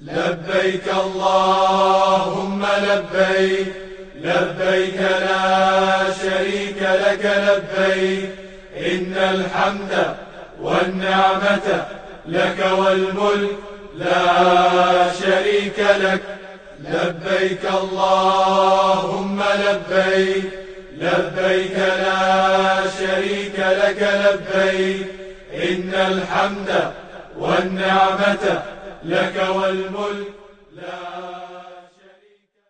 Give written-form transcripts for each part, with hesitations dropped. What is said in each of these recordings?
لبيك اللهم لبيك، لبيك لا شريك لك لبيك، إن الحمد والنعمة لك والملك لا شريك لك. لبيك اللهم لبيك، لبيك لا شريك لك لبيك، إن الحمد والنعمة لك والملك لا شريك لك.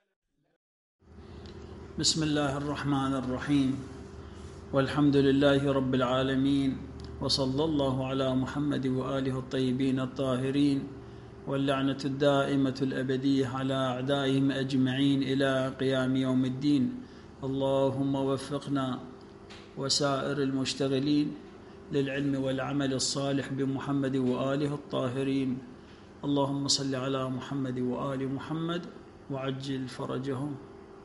بسم الله الرحمن الرحيم، والحمد لله رب العالمين، وصلى الله على محمد وآله الطيبين الطاهرين، واللعنة الدائمة الأبدية على أعدائهم أجمعين إلى قيام يوم الدين. اللهم وفقنا وسائر المشتغلين للعلم والعمل الصالح بمحمد وآله الطاهرين. اللهم صل على محمد وآل محمد وعجل فرجهم.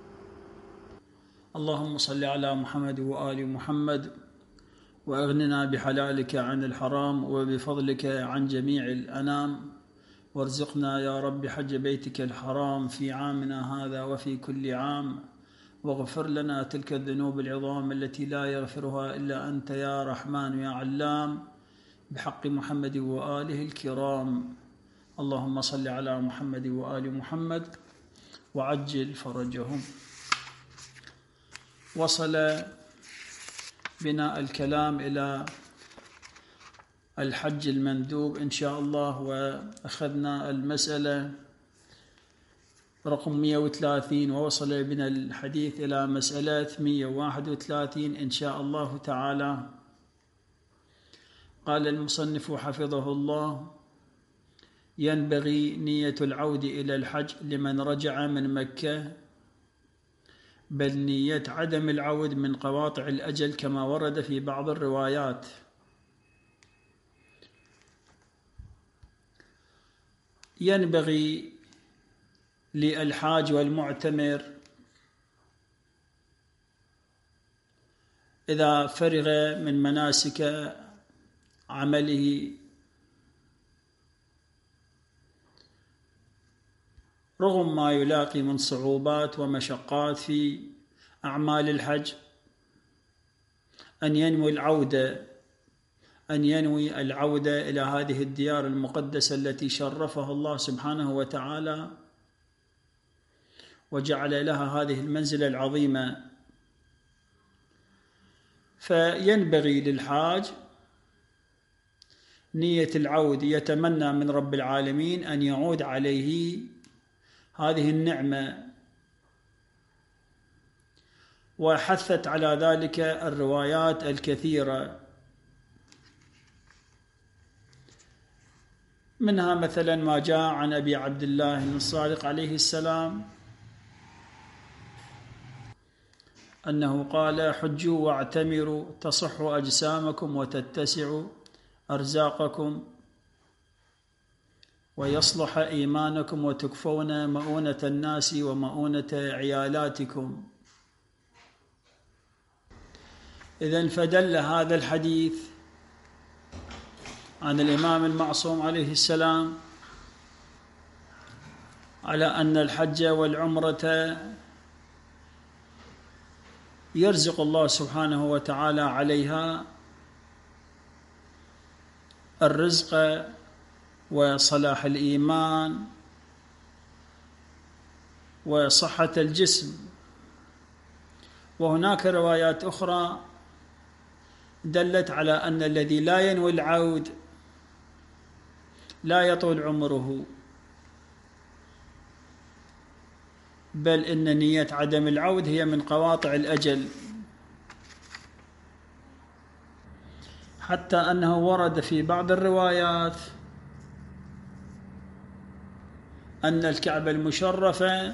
اللهم صل على محمد وآل محمد وأغننا بحلالك عن الحرام وبفضلك عن جميع الأنام، وارزقنا يا رب حج بيتك الحرام في عامنا هذا وفي كل عام، واغفر لنا تلك الذنوب العظام التي لا يغفرها إلا أنت يا رحمن يا علام، بحق محمد وآله الكرام. اللهم صل على محمد وآل محمد وعجل فرجهم. وصل بنا الكلام إلى الحج المندوب إن شاء الله، وأخذنا المسألة رقم 130، ووصل بنا الحديث إلى مسألة 131 إن شاء الله تعالى. قال المصنف حفظه الله: ينبغي نية العود إلى الحج لمن رجع من مكة، بل نية عدم العود من قواطع الأجل كما ورد في بعض الروايات. ينبغي للحاج والمعتمر إذا فرغ من مناسك عمله، رغم ما يلاقي من صعوبات ومشقات في أعمال الحج، أن ينوي العودة إلى هذه الديار المقدسة التي شرفها الله سبحانه وتعالى وجعل لها هذه المنزلة العظيمة. فينبغي للحاج نية العود، يتمنى من رب العالمين أن يعود عليه هذه النعمة، وحثت على ذلك الروايات الكثيرة، منها مثلا ما جاء عن أبي عبد الله الصادق عليه السلام أنه قال: حجوا واعتمروا تصح أجسامكم وتتسع أرزاقكم ويصلح إيمانكم وتكفون مؤونة الناس ومؤونة عيالاتكم. إذن فدل هذا الحديث عن الإمام المعصوم عليه السلام على أن الحج والعمرة يرزق الله سبحانه وتعالى عليها الرزق وصلاح الإيمان وصحة الجسم. وهناك روايات أخرى دلت على أن الذي لا ينوي العود لا يطول عمره، بل إن نية عدم العود هي من قواطع الأجل، حتى أنه ورد في بعض الروايات أن الكعبة المشرفة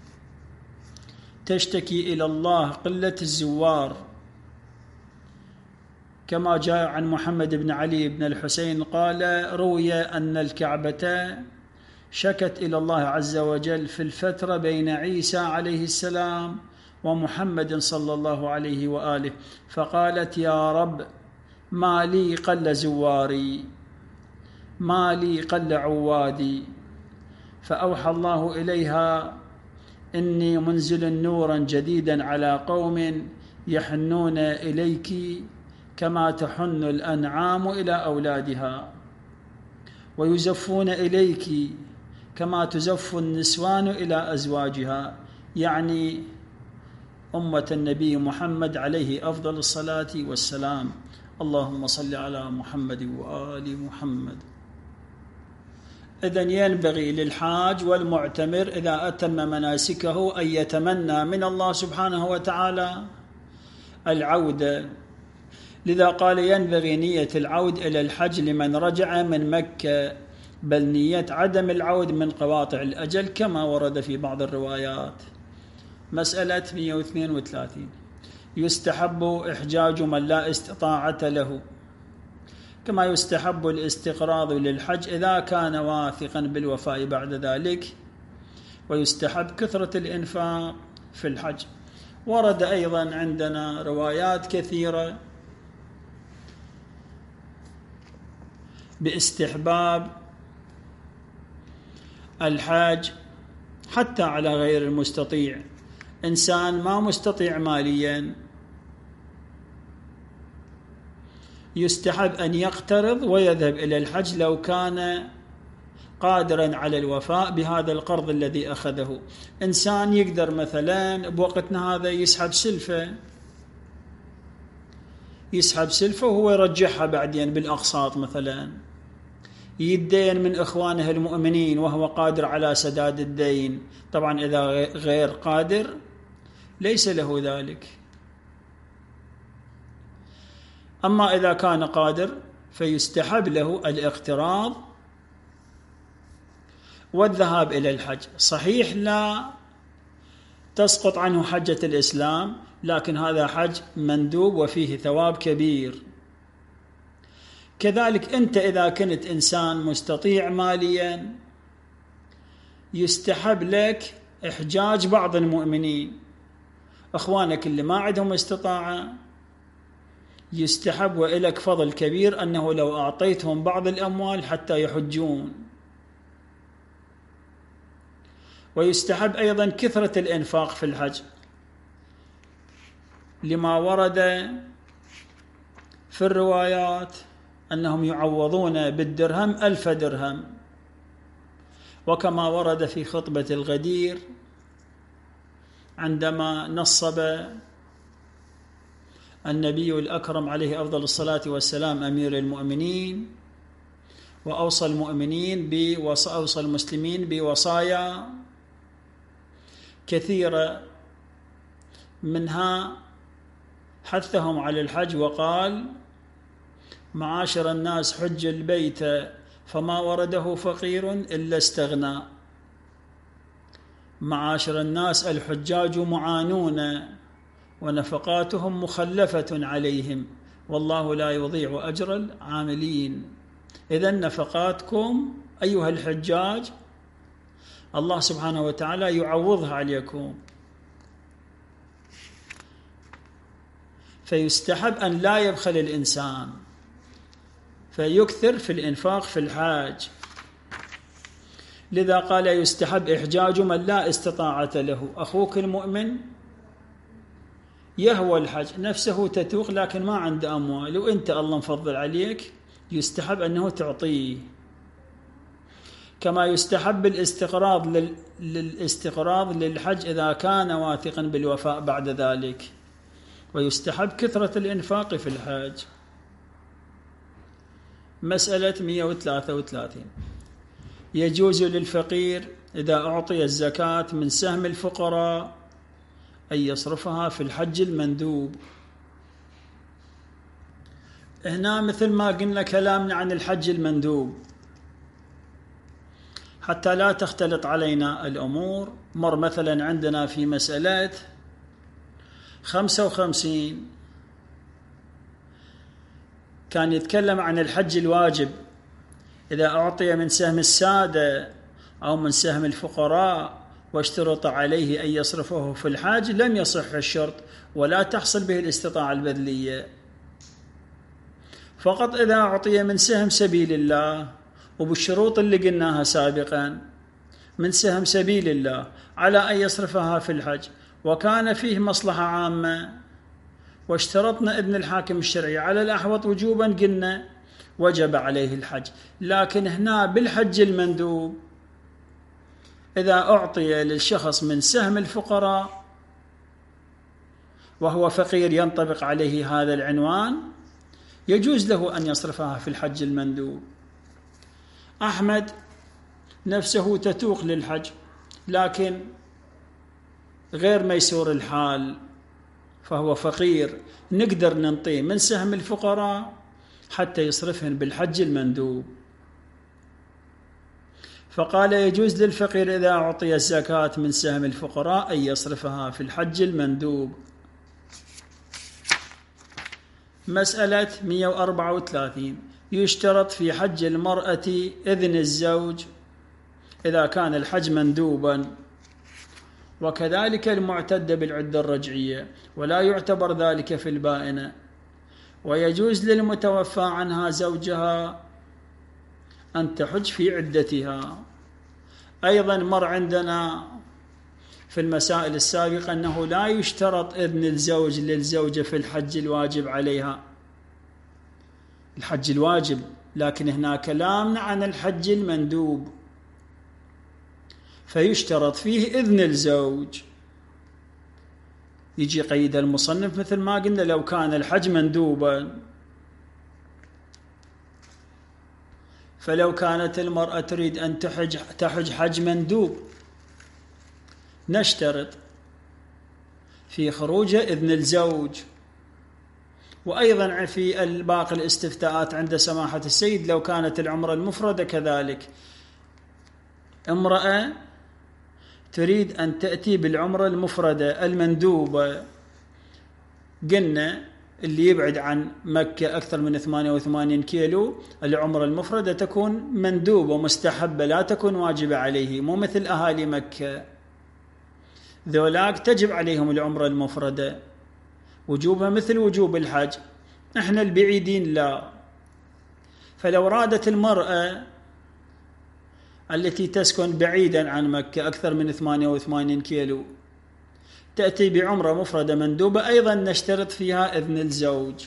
تشتكي إلى الله قلة الزوار، كما جاء عن محمد بن علي بن الحسين قال: روي أن الكعبة شكت إلى الله عز وجل في الفترة بين عيسى عليه السلام ومحمد صلى الله عليه وآله، فقالت: يا رب، ما لي قل زواري، ما لي قل عوادي، فأوحى الله إليها: إني منزل نورا جديدا على قوم يحنون إليك كما تحن الأنعام إلى أولادها، ويزفون إليك كما تزف النسوان إلى أزواجها، يعني أمة النبي محمد عليه أفضل الصلاة والسلام. اللهم صل على محمد وآل محمد. إذن ينبغي للحاج والمعتمر إذا أتم مناسكه أن يتمنى من الله سبحانه وتعالى العودة. لذا قال: ينبغي نية العود إلى الحج لمن رجع من مكة، بل نية عدم العود من قواطع الأجل كما ورد في بعض الروايات. مسألة 132: يستحب إحجاج من لا استطاعة له، كما يستحب الاستقراض للحج إذا كان واثقا بالوفاء بعد ذلك، ويستحب كثرة الإنفاق في الحج. ورد أيضا عندنا روايات كثيرة باستحباب الحاج حتى على غير المستطيع. إنسان ما مستطيع ماليا يستحب أن يقترض ويذهب إلى الحج لو كان قادرا على الوفاء بهذا القرض الذي أخذه. إنسان يقدر مثلا بوقتنا هذا يسحب سلفة وهو يرجعها بعدين بالأقساط، مثلا يدين من إخوانه المؤمنين وهو قادر على سداد الدين. طبعا إذا غير قادر ليس له ذلك. أما إذا كان قادر فيستحب له الاقتراض والذهاب إلى الحج. صحيح لا تسقط عنه حجة الإسلام، لكن هذا حج مندوب وفيه ثواب كبير. كذلك أنت إذا كنت إنسان مستطيع ماليا يستحب لك إحجاج بعض المؤمنين، أخوانك اللي ما عندهم استطاعة يستحب وإلك فضل كبير أنه لو أعطيتهم بعض الأموال حتى يحجون. ويستحب أيضا كثرة الإنفاق في الحج، لما ورد في الروايات أنهم يعوضون بالدرهم 1000 درهم، وكما ورد في خطبة الغدير عندما نصب النبي الأكرم عليه أفضل الصلاة والسلام أمير المؤمنين، وأوصى المسلمين بوصايا كثيرة، منها حثهم على الحج وقال: معاشر الناس حج البيت فما ورده فقير إلا استغنى. معاشر الناس الحجاج معانون ونفقاتهم مخلفة عليهم والله لا يضيع أجر العاملين. إذن نفقاتكم أيها الحجاج الله سبحانه وتعالى يعوضها عليكم. فيستحب أن لا يبخل الإنسان فيكثر في الإنفاق في الحاج. لذا قال: يستحب إحجاج من لا استطاعة له. أخوك المؤمن يهوى الحج، نفسه تتوق لكن ما عنده أموال، وإنت الله مفضل عليك، يستحب أنه تعطيه. كما يستحب الاستقراض للحج إذا كان واثقا بالوفاء بعد ذلك. ويستحب كثرة الإنفاق في الحج. مسألة 133: يجوز للفقير إذا أعطي الزكاة من سهم الفقراء أن يصرفها في الحج المندوب. هنا مثل ما قلنا كلامنا عن الحج المندوب حتى لا تختلط علينا الأمور. مر مثلا عندنا في مسألة 55 كان يتكلم عن الحج الواجب، إذا أعطي من سهم السادة أو من سهم الفقراء واشترط عليه أن يصرفه في الحج لم يصح الشرط ولا تحصل به الاستطاعة البذلية. فقط إذا أعطي من سهم سبيل الله وبالشروط اللي قلناها سابقا من سهم سبيل الله على أن يصرفها في الحج وكان فيه مصلحة عامة واشترطنا ابن الحاكم الشرعي على الأحوط وجوبا قلنا وجب عليه الحج. لكن هنا بالحج المندوب إذا أعطي للشخص من سهم الفقراء وهو فقير ينطبق عليه هذا العنوان يجوز له أن يصرفها في الحج المندوب. أحمد نفسه تتوق للحج لكن غير ميسور الحال فهو فقير، نقدر ننطيه من سهم الفقراء حتى يصرفهن بالحج المندوب. فقال يجوز للفقير إذا أعطي الزكاة من سهم الفقراء أن يصرفها في الحج المندوب. مسألة 134 يشترط في حج المرأة إذن الزوج إذا كان الحج مندوبا، وكذلك المعتدة بالعدة الرجعية، ولا يعتبر ذلك في البائنة. ويجوز للمتوفى عنها زوجها أن تحج في عدتها. أيضا مر عندنا في المسائل السابقة أنه لا يشترط إذن الزوج للزوجة في الحج الواجب عليها، الحج الواجب، لكن هنا كلامنا عن الحج المندوب فيشترط فيه إذن الزوج. يجي قيد المصنف مثل ما قلنا لو كان الحج مندوبا، فلو كانت المرأة تريد أن تحج حج مندوب نشترط في خروجه إذن الزوج. وأيضا في باقي الاستفتاءات عند سماحة السيد لو كانت العمرة المفردة كذلك، امرأة تريد أن تأتي بالعمرة المفردة المندوبة، قلنا اللي يبعد عن مكة أكثر من 88 كيلو العمرة المفردة تكون مندوبة مستحبة لا تكون واجبة عليه، مو مثل أهالي مكة ذولاك تجب عليهم العمرة المفردة وجوبها مثل وجوب الحج، احنا البعيدين لا. فلو رادت المرأة التي تسكن بعيدا عن مكة أكثر من 88 كيلو تأتي بعمرة مفردة مندوبة أيضا نشترط فيها إذن الزوج.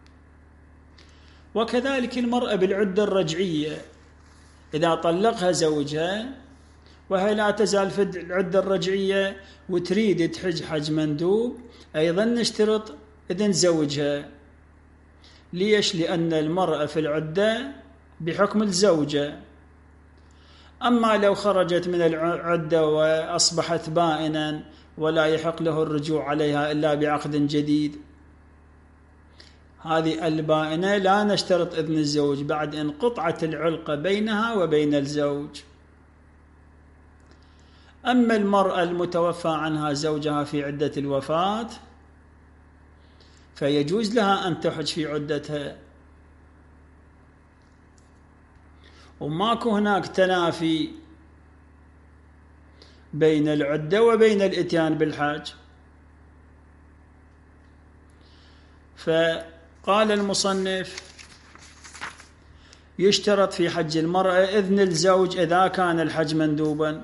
وكذلك المرأة بالعدة الرجعية إذا طلقها زوجها وهي لا تزال في العدة الرجعية وتريد تحج حج مندوب أيضا نشترط إذن زوجها. ليش؟ لأن المرأة في العدة بحكم الزوجة، أما لو خرجت من العدة وأصبحت بائنا ولا يحق له الرجوع عليها إلا بعقد جديد، هذه البائنة لا نشترط إذن الزوج بعد إن قطعت العلقة بينها وبين الزوج. أما المرأة المتوفى عنها زوجها في عدة الوفاة فيجوز لها أن تحج في عدتها، وماكو هناك تنافي بين العدة وبين الإتيان بالحج. فقال المصنف يشترط في حج المرأة إذن الزوج إذا كان الحج مندوبا،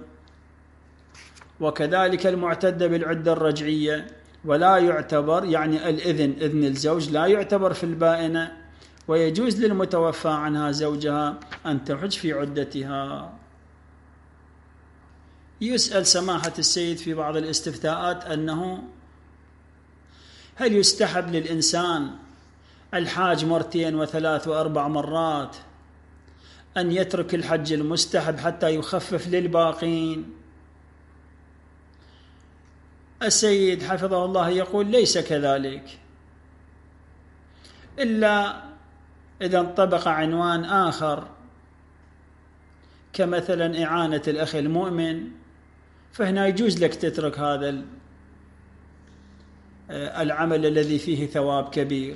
وكذلك المعتدة بالعدة الرجعية، ولا يعتبر يعني الإذن إذن الزوج لا يعتبر في البائنة، ويجوز للمتوفى عنها زوجها أن تحج في عدتها. يسأل سماحة السيد في بعض الاستفتاءات أنه هل يستحب للإنسان الحاج مرتين وثلاث وأربع مرات أن يترك الحج المستحب حتى يخفف للباقين؟ السيد حفظه الله يقول ليس كذلك، إلا إذا انطبق عنوان آخر كمثلا إعانة الأخ المؤمن، فهنا يجوز لك تترك هذا العمل الذي فيه ثواب كبير.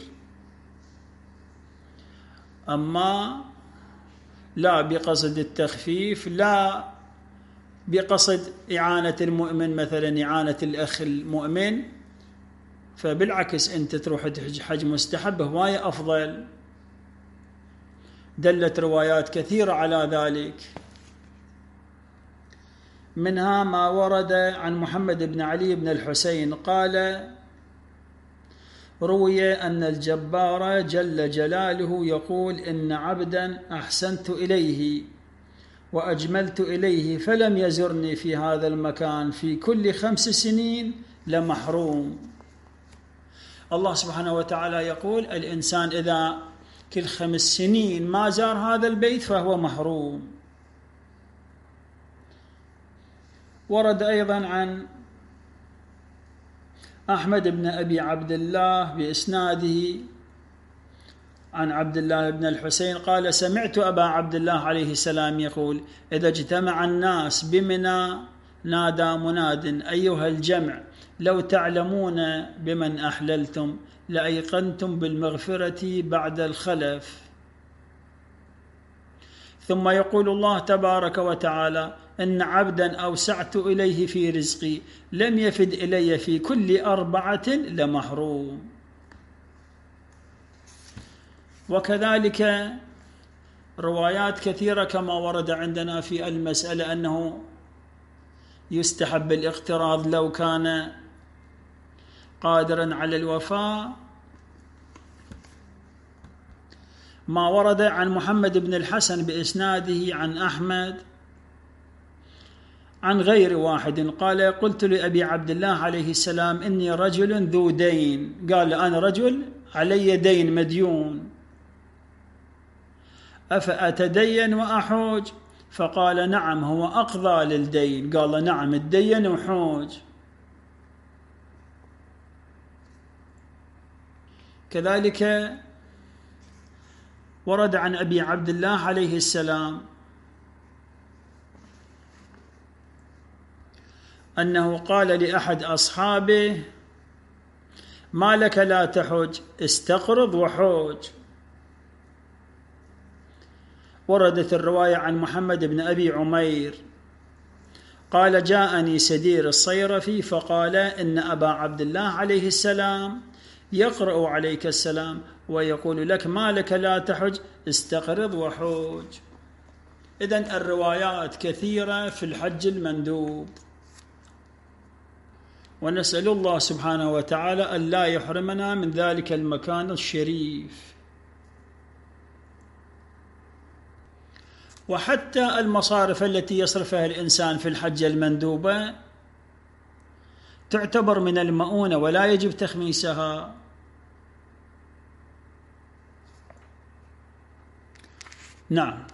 أما لا بقصد التخفيف، لا بقصد إعانة المؤمن مثلا إعانة الأخ المؤمن، فبالعكس أنت تروح تحج حج مستحب هواية أفضل، دلت روايات كثيرة على ذلك. منها ما ورد عن محمد بن علي بن الحسين قال: روي أن الجبار جل جلاله يقول: إن عبدا أحسنت إليه وأجملت إليه فلم يزرني في هذا المكان في كل 5 سنين لمحروم. الله سبحانه وتعالى يقول الإنسان إذا كل 5 سنين ما زار هذا البيت فهو محروم. ورد أيضا عن أحمد بن أبي عبد الله بإسناده عن عبد الله بن الحسين قال: سمعت أبا عبد الله عليه السلام يقول: إذا اجتمع الناس بمنى نادى مناد: أيها الجمع، لو تعلمون بمن أحللتم لأيقنتم بالمغفرة بعد الخلف. ثم يقول الله تبارك وتعالى: إن عبدا أوسعت إليه في رزقي لم يفد إلي في كل 4 لمحروم. وكذلك روايات كثيرة كما ورد عندنا في المسألة أنه يستحب الاقتراض لو كان قادرا على الوفاء. ما ورد عن محمد بن الحسن بإسناده عن أحمد عن غير واحد قال: قلت لأبي عبد الله عليه السلام: إني رجل ذو دين. قال: أنا رجل علي دين مديون، أفأتدين وأحوج؟ فقال: نعم، هو أقضى للدين. قال: نعم، الدين وحوج. كذلك ورد عن أبي عبد الله عليه السلام أنه قال لأحد أصحابه: ما لك لا تحج؟ استقرض وحوج. وردت الرواية عن محمد بن أبي عمير قال: جاءني سدير الصيرفي فقال: إن أبا عبد الله عليه السلام يقرأ عليك السلام ويقول لك: ما لك لا تحج؟ استقرض وحوج. إذن الروايات كثيرة في الحج المندوب، ونسأل الله سبحانه وتعالى أن لا يحرمنا من ذلك المكان الشريف. وحتى المصارف التي يصرفها الإنسان في الحج المندوبة تعتبر من المؤونة ولا يجب تخميسها. نعم.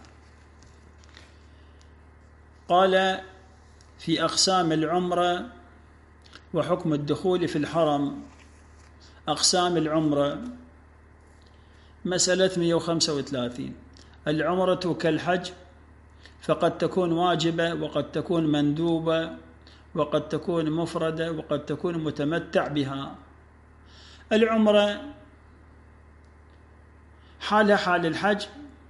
قال: في أقسام العمرة وحكم الدخول في الحرم. أقسام العمرة مسألة 135. العمرة كالحج، فقد تكون واجبة وقد تكون مندوبة وقد تكون مفردة وقد تكون متمتع بها. العمرة حالها حال الحج،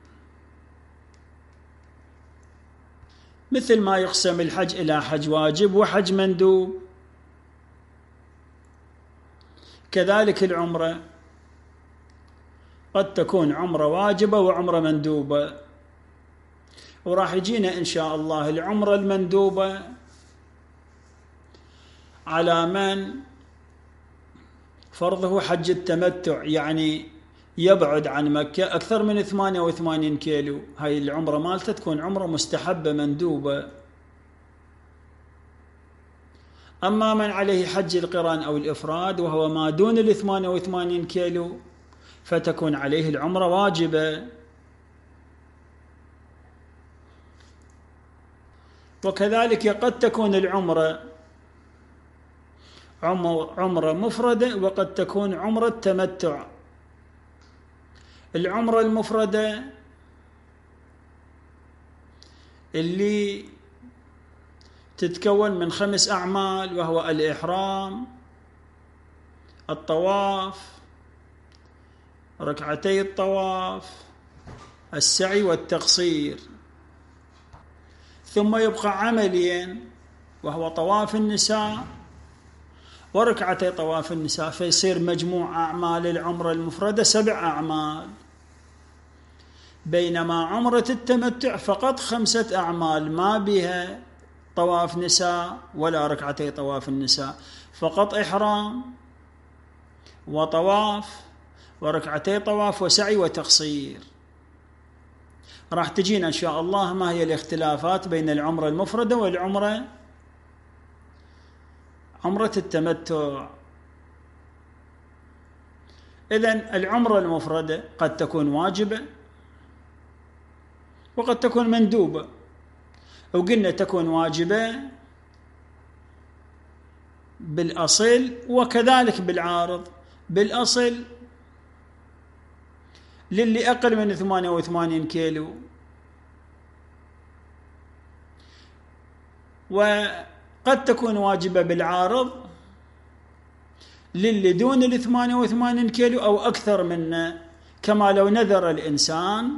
مثل ما يقسم الحج إلى حج واجب وحج مندوب، كذلك العمرة قد تكون عمرة واجبة وعمرة مندوبة. وراح يجينا إن شاء الله العمرة المندوبة على من فرضه حج التمتع، يعني يبعد عن مكة أكثر من 88 كيلو، هاي العمرة مالته تكون عمرة مستحبة مندوبة. أما من عليه حج القران أو الإفراد وهو ما دون 88 كيلو فتكون عليه العمرة واجبة. وكذلك قد تكون العمرة عمرة مفردة وقد تكون عمرة تمتع. العمرة المفردة اللي تتكون من 5 أعمال، وهو الإحرام، الطواف، ركعتي الطواف، السعي والتقصير، ثم يبقى عملين وهو طواف النساء وركعتي طواف النساء، فيصير مجموع أعمال العمرة المفردة 7 أعمال. بينما عمرة التمتع فقط 5 أعمال ما بها طواف نساء ولا ركعتي طواف النساء، فقط إحرام وطواف وركعتي طواف وسعي وتقصير. راح تجينا إن شاء الله ما هي الاختلافات بين العمرة المفردة والعمرة عمرة التمتع. إذن العمرة المفردة قد تكون واجبة وقد تكون مندوبة، وقلنا تكون واجبة بالأصل وكذلك بالعارض. بالأصل للي أقل من 88 كيلو، وقد تكون واجبة بالعارض للي دون 88 كيلو أو أكثر منه، كما لو نذر الإنسان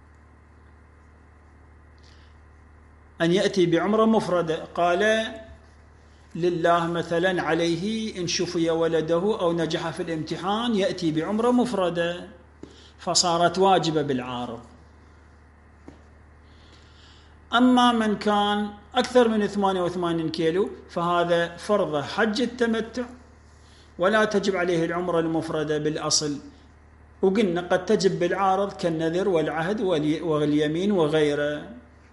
أن يأتي بعمرة مفردة، قال لله مثلا عليه إن شفي ولده أو نجح في الامتحان يأتي بعمرة مفردة، فصارت واجبة بالعارض. أما من كان أكثر من 88 كيلو فهذا فرض حج التمتع ولا تجب عليه العمرة المفردة بالأصل، وقلنا قد تجب بالعارض كالنذر والعهد واليمين وغيره.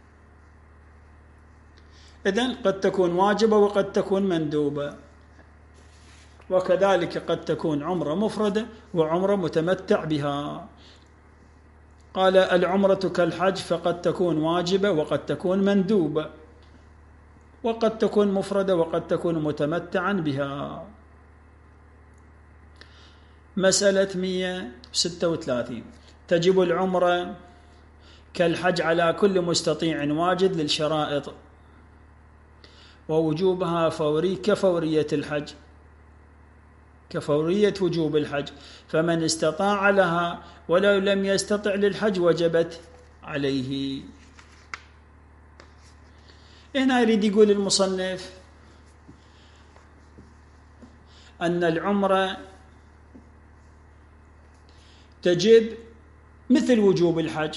إذن قد تكون واجبة وقد تكون مندوبة، وكذلك قد تكون عمرة مفردة وعمرة متمتع بها. قال العمرة كالحج فقد تكون واجبة وقد تكون مندوبة وقد تكون مفردة وقد تكون متمتعا بها. مسألة 136. تجب العمرة كالحج على كل مستطيع واجد للشرائط، ووجوبها فوري كفورية الحج، كفورية وجوب الحج، فمن استطاع لها ولو لم يستطع للحج وجبت عليه. هنا يريد يقول المصنف أن العمرة تجب مثل وجوب الحج،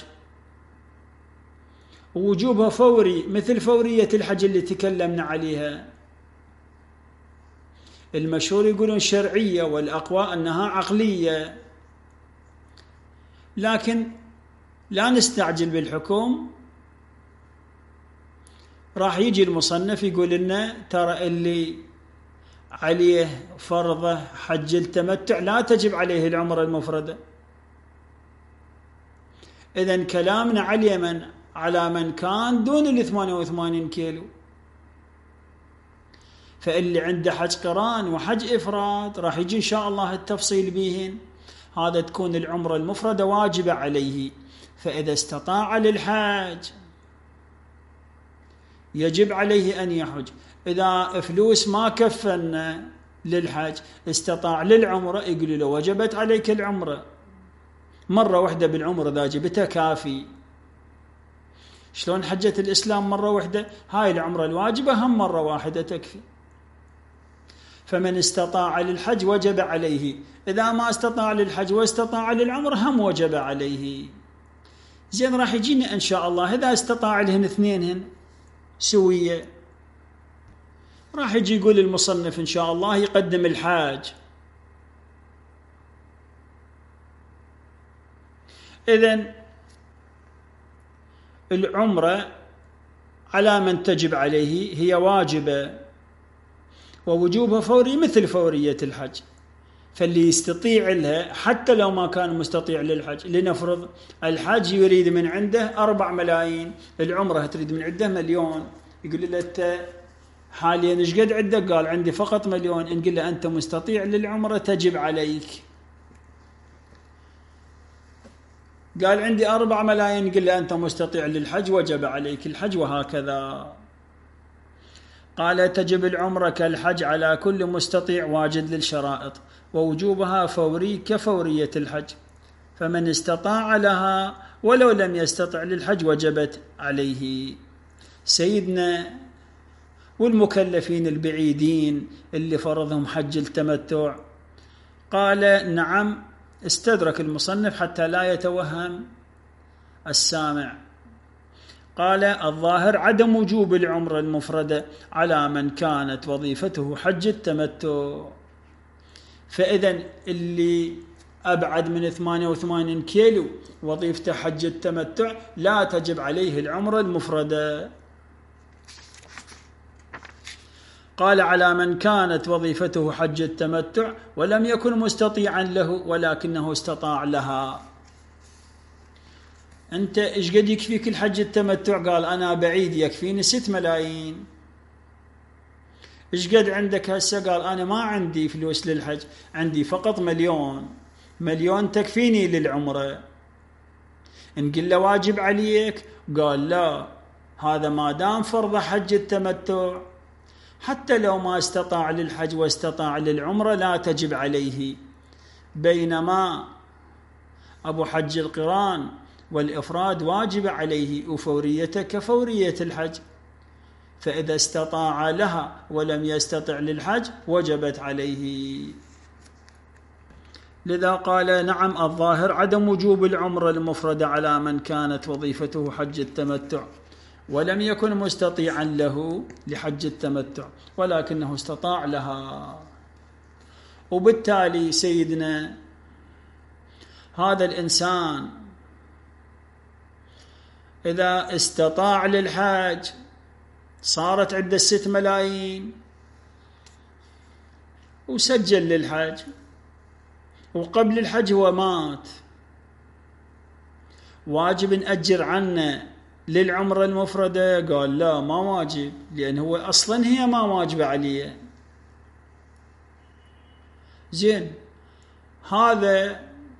ووجوبها فوري مثل فورية الحج اللي تكلمنا عليها. المشهور يقولون شرعية، والأقوى أنها عقلية، لكن لا نستعجل بالحكم. راح يجي المصنف يقول لنا ترى اللي عليه فرض حج التمتع لا تجب عليه العمرة المفردة. إذن كلامنا على من كان دون 88 كيلو، فاللي عنده حج قران وحج إفراد راح يجي إن شاء الله التفصيل بيهن. هذا تكون العمرة المفردة واجبة عليه، فإذا استطاع للحج يجب عليه أن يحج. إذا فلوس ما كفن للحج استطاع للعمرة، يقول له وجبت عليك العمرة مرة واحدة بالعمرة، إذا جبتها كافي. شلون حجة الإسلام مرة واحدة؟ هاي العمرة الواجبة هم مرة واحدة تكفي. فمن استطاع للحج وجب عليه، إذا ما استطاع للحج واستطاع للعمرة هم وجب عليه. زين، راح يجينا إن شاء الله إذا استطاع لهن اثنينهن سوية، راح يجي يقول المصنف إن شاء الله يقدم الحاج. إذن العمرة على من تجب عليه هي واجبة، ووجوبها فوري مثل فورية الحج. فاللي يستطيع لها حتى لو ما كان مستطيع للحج، لنفرض الحج يريد من عنده 4 ملايين، العمرة تريد من عنده 1,000,000، يقول له أنت حاليا إيش قد عندك؟ قال عندي فقط 1,000,000. إن قل له أنت مستطيع للعمرة تجب عليك. قال عندي 4 ملايين، قل له أنت مستطيع للحج وجب عليك الحج، وهكذا. قال تجب العمرة كالحج على كل مستطيع واجد للشرائط، ووجوبها فوري كفورية الحج، فمن استطاع لها ولو لم يستطع للحج وجبت عليه. سيدنا والمكلفين البعيدين اللي فرضهم حج التمتع، قال نعم، استدرك المصنف حتى لا يتوهم السامع. قال الظاهر عدم وجوب العمرة المفردة على من كانت وظيفته حج التمتع. فإذا اللي أبعد من 88 كيلو وظيفته حج التمتع لا تجب عليه العمرة المفردة. قال على من كانت وظيفته حج التمتع ولم يكن مستطيعا له ولكنه استطاع لها. أنت إيش قد يكفيك الحج التمتع؟ قال أنا بعيد يكفيني 6 ملايين. إيش قد عندك هسه؟ قال أنا ما عندي فلوس للحج، عندي فقط 1,000,000 تكفيني للعمرة. نقول له واجب عليك؟ قال لا، هذا ما دام فرض حج التمتع حتى لو ما استطاع للحج واستطاع للعمرة لا تجب عليه، بينما أبو حج القران والإفراد واجب عليه وفوريته كفورية الحج، فإذا استطاع لها ولم يستطع للحج وجبت عليه. لذا قال نعم الظاهر عدم وجوب العمرة المفردة على من كانت وظيفته حج التمتع ولم يكن مستطيعا له لحج التمتع ولكنه استطاع لها. وبالتالي سيدنا هذا الإنسان إذا استطاع للحج صارت عنده 6 ملايين وسجل للحج وقبل الحج هو مات، واجب نأجر عنه للعمرة المفردة؟ قال لا، ما واجب، لأن هو أصلا هي ما واجب عليه. زين، هذا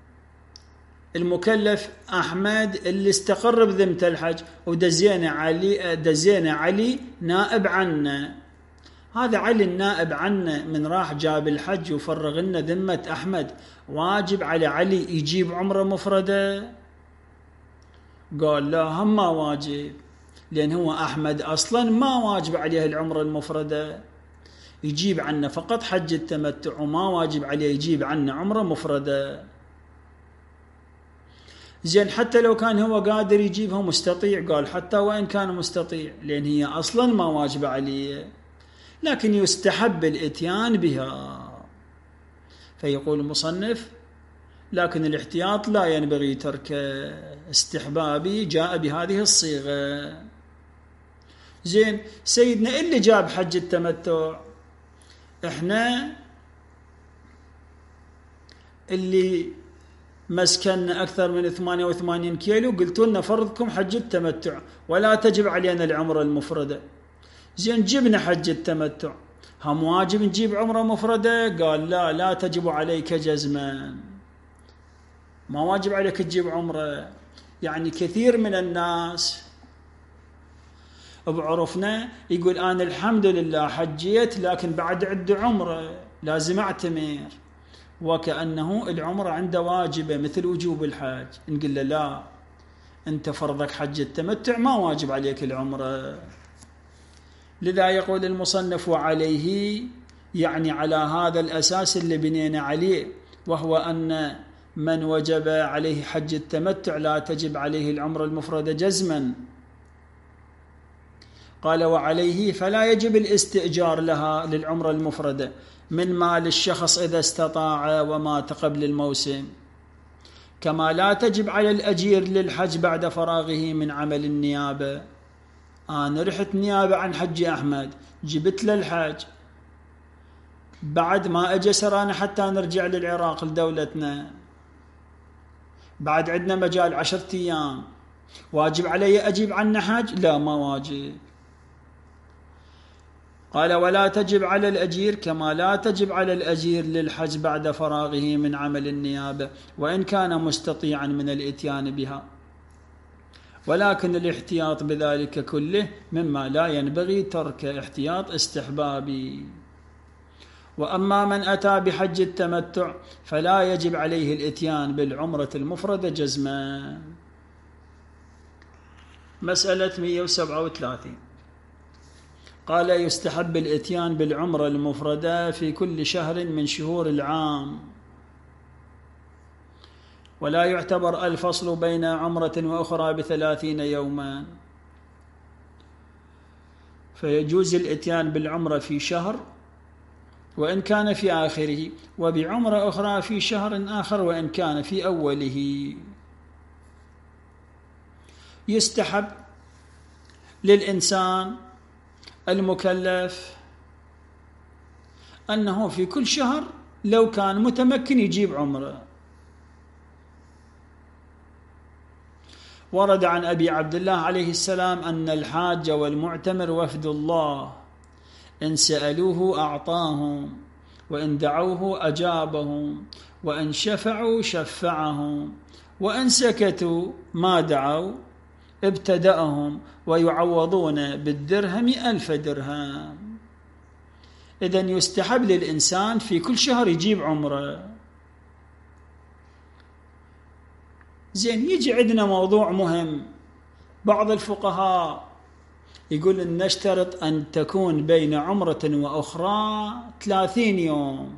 المكلف أحمد اللي استقر بذمة الحج ودزينا علي نائب عنه. هذا علي النائب عنه من راح جاب الحج وفرغ لنا ذمة أحمد، واجب على علي يجيب عمرة مفردة؟ قال لا، هم ما واجب، لأن هو أحمد أصلا ما واجب عليه العمرة المفردة، يجيب عنه فقط حج التمتع وما واجب عليه يجيب عنه عمرة مفردة. زين، حتى لو كان هو قادر يجيبها مستطيع؟ قال حتى وإن كان مستطيع، لأن هي أصلا ما واجب عليه، لكن يستحب الاتيان بها. فيقول المصنف لكن الاحتياط لا ينبغي تركه، استحبابي جاء بهذه الصيغة. زين، سيدنا اللي جاب حج التمتع، احنا اللي مسكننا أكثر من 88 كيلو قلتوا لنا فرضكم حج التمتع ولا تجب علينا العمرة المفردة. زين، جبنا حج التمتع، هم واجب نجيب عمرة مفردة؟ قال لا، لا تجب عليك جزما، ما واجب عليك تجيب عمرة. يعني كثير من الناس بعرفنا يقول أنا الحمد لله حجيت لكن بعد عد عمرة لازم أعتمر، وكأنه العمرة عنده واجبة مثل وجوب الحج. نقول له لا، أنت فرضك حج التمتع ما واجب عليك العمرة. لذا يقول المصنف وعليه، يعني على هذا الأساس اللي بنينا عليه، وهو أن من وجب عليه حج التمتع لا تجب عليه العمرة المفردة جزما. قال وعليه فلا يجب الاستئجار لها للعمرة المفردة من مال الشخص إذا استطاع ومات قبل الموسم، كما لا تجب على الأجير للحج بعد فراغه من عمل النيابة. أنا رحت نيابة عن حج أحمد، جبت له الحج، بعد ما أجي سرانا حتى نرجع للعراق لدولتنا، بعد عندنا مجال 10 أيام، واجب علي أجيب عنه حج؟ لا، ما واجب. قال ولا تجب على الأجير كما لا تجب على الأجير للحج بعد فراغه من عمل النيابة وإن كان مستطيعا من الإتيان بها، ولكن الاحتياط بذلك كله مما لا ينبغي تركه، احتياط استحبابي. وأما من أتى بحج التمتع فلا يجب عليه الإتيان بالعمرة المفردة جزما. مسألة 137. قال يستحب الإتيان بالعمرة المفردة في كل شهر من شهور العام، ولا يعتبر الفصل بين عمرة وأخرى ب30 يوما. فيجوز الإتيان بالعمرة في شهر وإن كان في آخره، وبعمرة أخرى في شهر آخر وإن كان في أوله. يستحب للإنسان المكلف أنه في كل شهر لو كان متمكن يجيب عمرة. ورد عن أبي عبد الله عليه السلام أن الحاج والمعتمر وفد الله، إن سألوه أعطاهم، وإن دعوه أجابهم، وإن شفعوا شفعهم، وإن سكتوا ما دعوا ابتدأهم، ويعوضون بالدرهم 1000 درهم. إذن يستحب للإنسان في كل شهر يجيب عمرة. زين، يجي عندنا موضوع مهم. بعض الفقهاء يقول إن نشترط أن تكون بين عمرة وأخرى 30 يوم،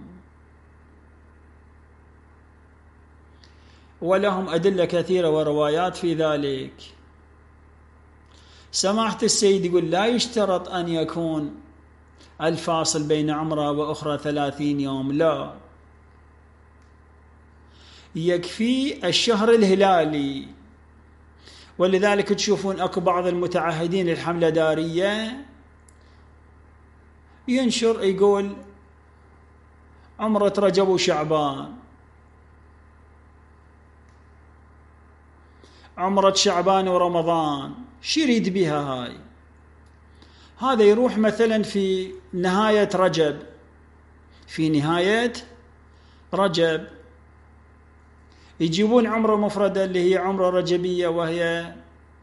ولهم أدلة كثيرة وروايات في ذلك. سماحة السيد يقول لا يشترط أن يكون الفاصل بين عمرة وأخرى 30 يوم، لا، يكفي الشهر الهلالي. ولذلك تشوفون أكو بعض المتعهدين الحملة دارية ينشر يقول عمرة رجب وشعبان، عمرة شعبان ورمضان. شو يريد بها هاي؟ هذا يروح مثلا في نهاية رجب، في نهاية رجب يجيبون عمرة مفردة اللي هي عمرة رجبية، وهي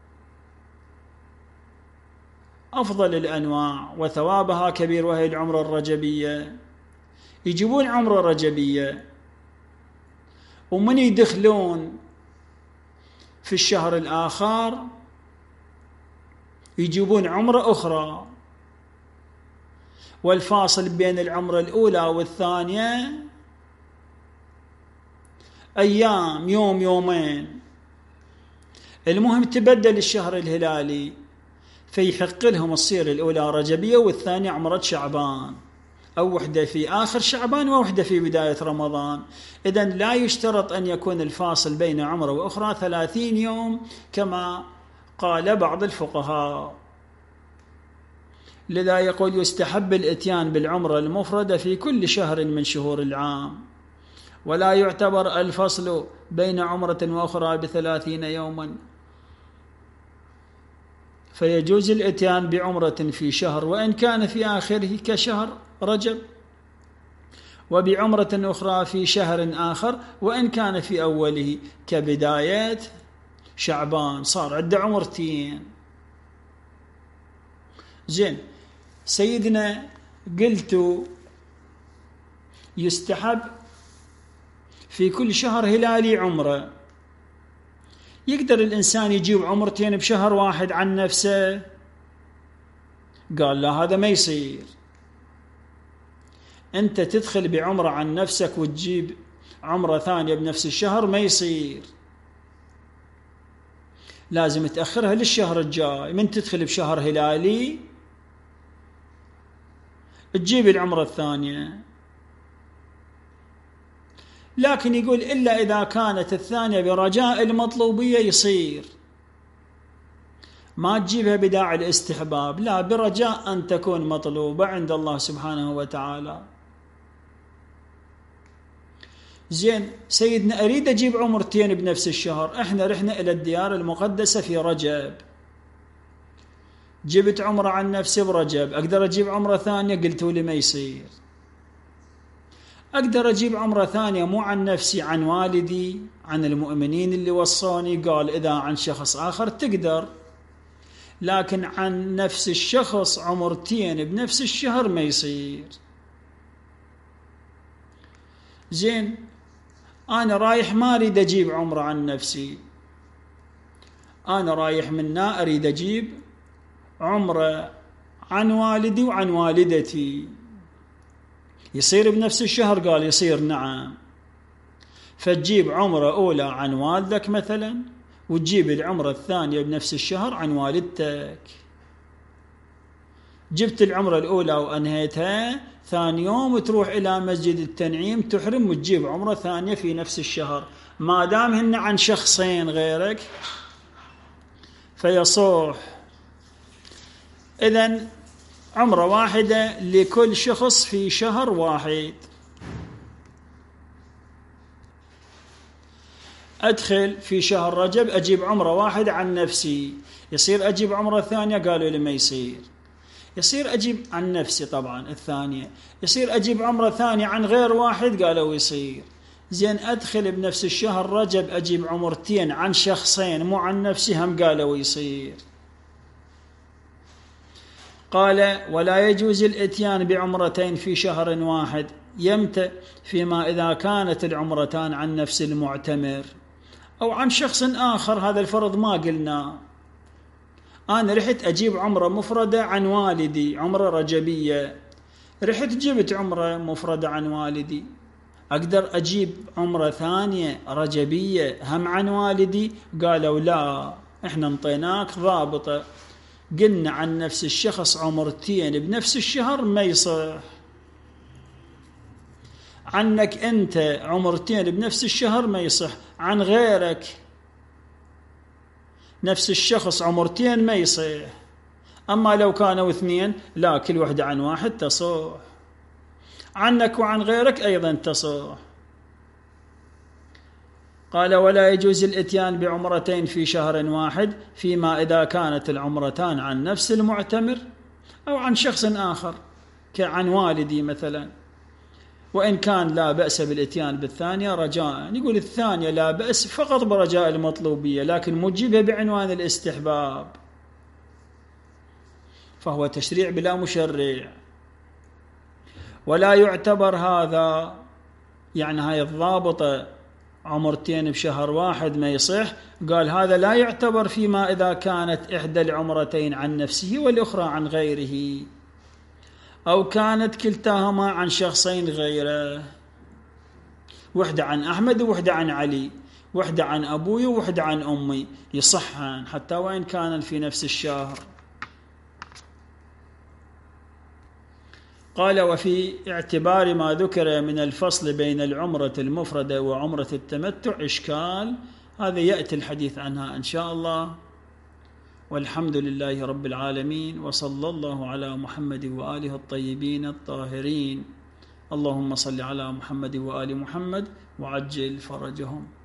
أفضل الأنواع وثوابها كبير، وهي العمرة الرجبية. يجيبون عمرة رجبية، ومن يدخلون في الشهر الآخر يجيبون عمرة أخرى، والفاصل بين العمرة الأولى والثانية أيام، يوم يومين. المهم تبدل الشهر الهلالي، فيحق لهم تصير الأولى رجبية والثانية عمرة شعبان، أو وحدة في آخر شعبان ووحدة في بداية رمضان. إذن لا يشترط أن يكون الفاصل بين عمرة وأخرى 30 يوم كما قال بعض الفقهاء. لذا يقول يستحب الإتيان بالعمرة المفردة في كل شهر من شهور العام، ولا يعتبر الفصل بين عمرة وأخرى ب30 يوما، فيجوز الإتيان بعمرة في شهر وإن كان في آخره كشهر رجب، وبعمرة أخرى في شهر آخر وإن كان في أوله كبداية شعبان. صار عنده عمرتين. زين، سيدنا قلت يستحب في كل شهر هلالي عمرة. يقدر الإنسان يجيب عمرتين بشهر واحد عن نفسه؟ قال لا، هذا ما يصير. أنت تدخل بعمرة عن نفسك وتجيب عمرة ثانية بنفس الشهر، ما يصير. لازم تأخرها للشهر الجاي. من تدخل بشهر هلالي تجيب العمرة الثانية. لكن يقول إلا إذا كانت الثانية برجاء المطلوبية يصير، ما تجيبها بداعي الاستحباب، لا، برجاء أن تكون مطلوبة عند الله سبحانه وتعالى. زين، سيدنا أريد أجيب عمرتين بنفس الشهر. إحنا رحنا إلى الديار المقدسة في رجب، جبت عمرة عن نفسي برجب، أقدر أجيب عمرة ثانية؟ قلتوا لي ما يصير. أقدر أجيب عمرة ثانية مو عن نفسي، عن والدي، عن المؤمنين اللي وصوني. قال إذا عن شخص آخر تقدر، لكن عن نفس الشخص عمرتين بنفس الشهر ما يصير. زين، أنا رايح ما أريد أجيب عمرة عن نفسي، أنا رايح منا أريد أجيب عمرة عن والدي وعن والدتي، يصير بنفس الشهر؟ قال يصير نعم. فتجيب عمرة أولى عن والدك مثلا، وتجيب العمرة الثانية بنفس الشهر عن والدتك. جبت العمرة الأولى وأنهيتها، ثاني يوم تروح إلى مسجد التنعيم تحرم وتجيب عمرة ثانية في نفس الشهر، ما دام هن عن شخصين غيرك فيصح. إذن عمرة واحدة لكل شخص في شهر واحد. أدخل في شهر رجب أجيب عمرة واحدة عن نفسي، يصير أجيب عمرة ثانية؟ قالوا لي ما يصير. يصير أجيب عن نفسي طبعا الثانية، يصير أجيب عمرة ثانية عن غير واحد؟ قالوا يصير. زين أدخل بنفس الشهر رجب أجيب عمرتين عن شخصين مو عن نفسي؟ هم قالوا يصير. قال ولا يجوز الاتيان بعمرتين في شهر واحد. يمتى؟ فيما إذا كانت العمرتان عن نفس المعتمر أو عن شخص آخر. هذا الفرض ما قلنا. أنا رحت أجيب عمرة مفردة عن والدي، عمرة رجبية، رحت جبت عمرة مفردة عن والدي، أقدر أجيب عمرة ثانية رجبية هم عن والدي؟ قالوا لا، إحنا انطيناك ضابطة، قلنا عن نفس الشخص عمرتين بنفس الشهر ما يصح. عنك أنت عمرتين بنفس الشهر ما يصح، عن غيرك نفس الشخص عمرتين ما يصح. أما لو كانوا اثنين لا، كل واحدة عن واحد تصح، عنك وعن غيرك أيضا تصح. قال ولا يجوز الاتيان بعمرتين في شهر واحد فيما إذا كانت العمرتان عن نفس المعتمر أو عن شخص آخر كعن والدي مثلا، وإن كان لا بأس بالاتيان بالثانية رجاء. يقول الثانية لا بأس فقط برجاء المطلوبية، لكن مجيبها بعنوان الاستحباب، فهو تشريع بلا مشرع. ولا يعتبر هذا، يعني هاي الضابطة عمرتين بشهر واحد ما يصح. قال هذا لا يعتبر فيما إذا كانت إحدى العمرتين عن نفسه والأخرى عن غيره، أو كانت كلتاهما عن شخصين غيره، وحدة عن أحمد ووحدة عن علي، وحدة عن أبوي ووحدة عن أمي، يصحن حتى وإن كان في نفس الشهر. قال وفي اعتبار ما ذكر من الفصل بين العمرة المفردة وعمرة التمتع إشكال، هذا يأتي الحديث عنها إن شاء الله. والحمد لله رب العالمين، وصلى الله على محمد وآله الطيبين الطاهرين. اللهم صل على محمد وآل محمد وعجل فرجهم.